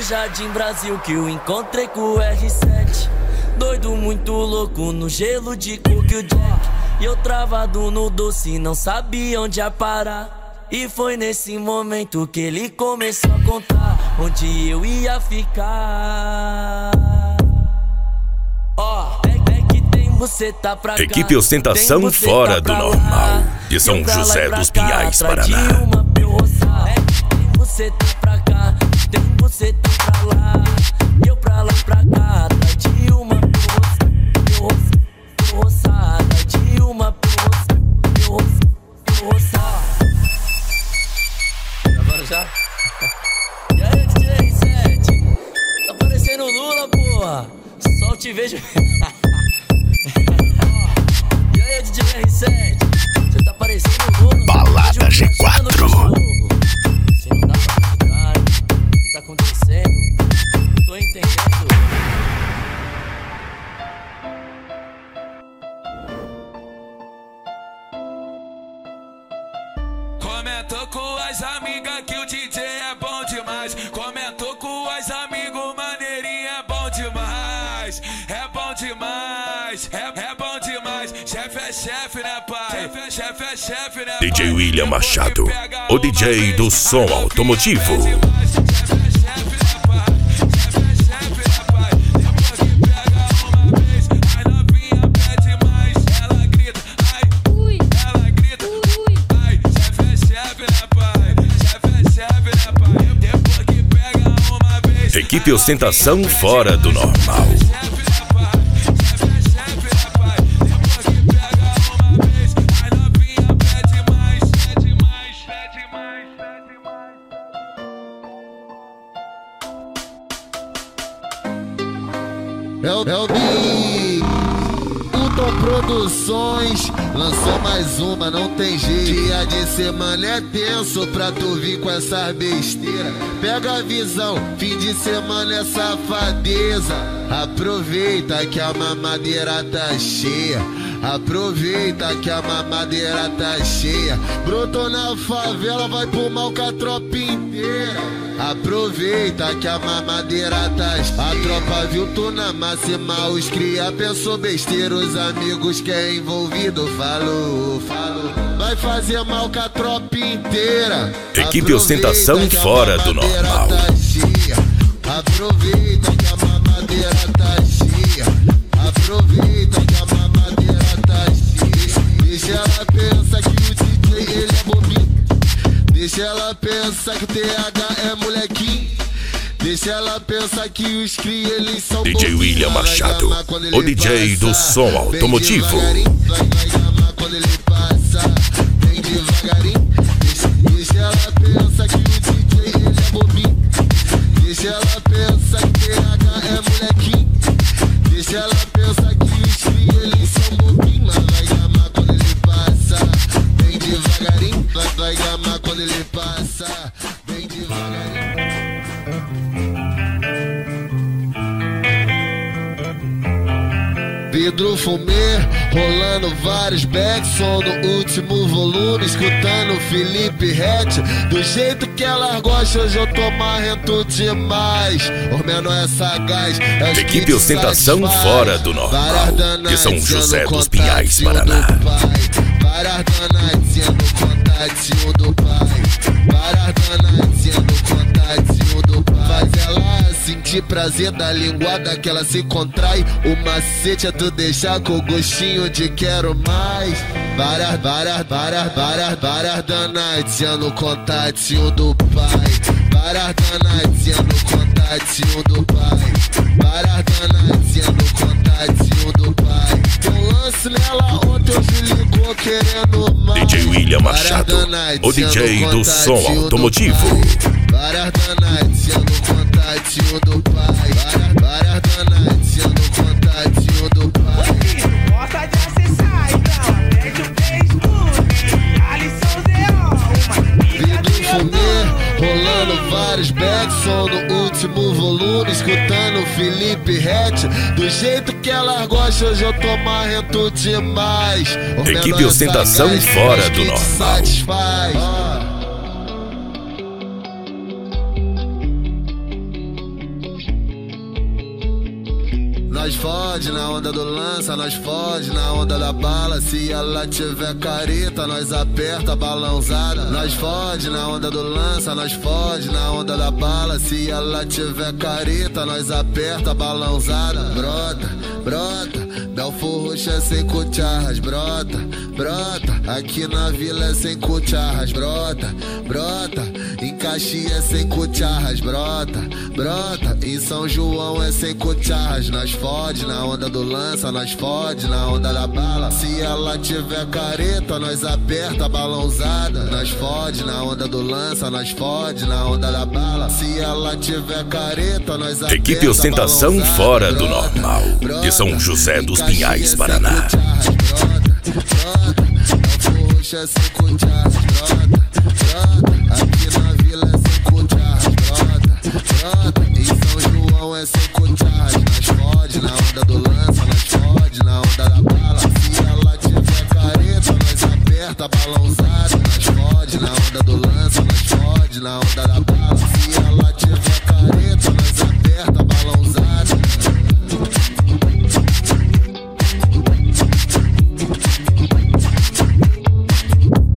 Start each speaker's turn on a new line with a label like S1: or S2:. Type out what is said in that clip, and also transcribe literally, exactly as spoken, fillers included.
S1: Jardim Brasil que eu encontrei com o R sete. Doido, muito louco no gelo de coco e o Jack. E eu travado no doce, não sabia onde ia parar. E foi nesse momento que ele começou a contar onde eu ia ficar. Ó, oh, é, é que tem você tá pra cá.
S2: Equipe Ostentação Fora do Normal, de São José dos Pinhais, Paraná.
S1: É que tem você tá pra cá, tem você tá pra lá. Eu pra lá pra cá, atrás de uma roçada, de uma roçada. Agora já? E aí, D J R sete? Tá parecendo o Lula, porra. Só te vejo. E aí, D J R sete? Você tá parecendo o Lula.
S2: Balada G quatro.
S1: Você não dá pra explicar o que tá acontecendo. Não tô entendendo.
S3: Comentou com as amigas que o D J é bom demais. Comentou com as amigos, maneirinho é bom demais. É bom demais, é, é bom demais. Chefe é chefe, né, pai? Chefe é chefe, né, pai?
S2: D J William Machado, o D J do som automotivo. Equipe Ostentação Fora do Normal.
S4: É o, é o Big Uton Produções lançou mais uma, não tem jeito. Dia de semana é tenso pra tu vir com essas besteiras. Pega a visão, fim de semana é safadeza. Aproveita que a mamadeira tá cheia. Aproveita que a mamadeira tá cheia. Brotou na favela, vai pro mal com a tropa inteira. Aproveita que a mamadeira tá cheia. A tropa viu tu na máxima, os cria pensou besteira. Os amigos que é envolvido falou, falou. Vai fazer mal com a tropa inteira.
S2: Equipe Ostentação Fora do Normal.
S4: Tá cheia. Aproveita que a mamadeira tá cheia. Aproveita que a mamadeira tá cheia. Deixa ela pensar que o D J ele é bobinho. Deixa ela pensar que o T H é molequinho. Deixa ela pensar que os cria eles são
S2: D J William Machado, o D J do som automotivo.
S4: Vai, vai gamar quando ele passa, bem devagarinho. Deixa, deixa ela pensar que o D J ele é bobinho. Deixa ela pensar que o T H é molequinho. Deixa ela pensar que os cria eles são bobinho. Mas vai gamar quando ele passa, bem devagarinho. Vai, vai gamar quando ele passa, bem devagarinho. Vidro fumê, rolando vários backs, som no último volume, escutando Felipe Rett. Do jeito que ela gosta, hoje eu tô marrento demais. O menor é sagaz, é os
S2: Equipe
S4: que
S2: Ostentação
S4: satisfaz.
S2: Fora do Normal, de São José dos Pinhais, Paraná.
S4: Várias danadinhas no contatinho do pai. Várias danadinhas no contatinho do pai. Faz ela sentir prazer da linguada que ela se contrai. O macete é tu deixar com gostinho de quero mais. Várias, várias, várias, várias, várias danadinhas no contatinho do pai. Várias danadinhas no contatinho do pai. Várias danadinhas no contatinho do pai. Eu lance nela ontem, hoje ligou querendo mais.
S2: D J William Machado, o D J do som automotivo.
S4: Várias danadinhas no contatinho do pai. Várias, várias danadinhas no contatinho do pai.
S5: Gosta de acessar, então atende o Facebook. Alisson Zeon, uma
S4: Vidro fumê, rolando vários backs, som no último volume, escutando Felipe Rett. Do jeito que ela gosta, hoje eu tô marrento demais. O
S2: Equipe
S4: menor
S2: Ostentação
S4: sagaz,
S2: Fora
S4: mas
S2: do
S4: que te
S2: Normal.
S4: satisfaz. nós fode, na onda do lança, nós fode, na onda da bala. Se ela tiver careta, nós aperta a balãozada. Nós fode, na onda do lança, nós fode, na onda da bala. Se ela tiver careta, nós aperta a balãozada. Brota, brota, Belfor Roxo é sem cucharras. Brota, brota, aqui na vila é sem cucharras. Brota, brota, em Caxias é sem cucharras. Brota, brota, em São João é sem cucharras. Nós fode, na onda do lança, nós fode, na onda da bala. Se ela tiver careta, nós aperta a balãozada. Nós fode, na onda do lança, nós fode, na onda da bala. Se ela tiver careta, nós aperta
S2: Equipe Ostentação Fora do Normal, de São José dos Pinhais, Paraná.
S4: Belfor Roxo é sem cucharras. Brota, brota, aqui na vila é sem cucharras. Brota, brota, em São João é sem cucharras. Nós fode, na onda do lança, nós fode, na onda da bala. Se ela tiver careta, nós aperta a balãozada. Nós fode, na onda do lança, nós fode, na onda da bala.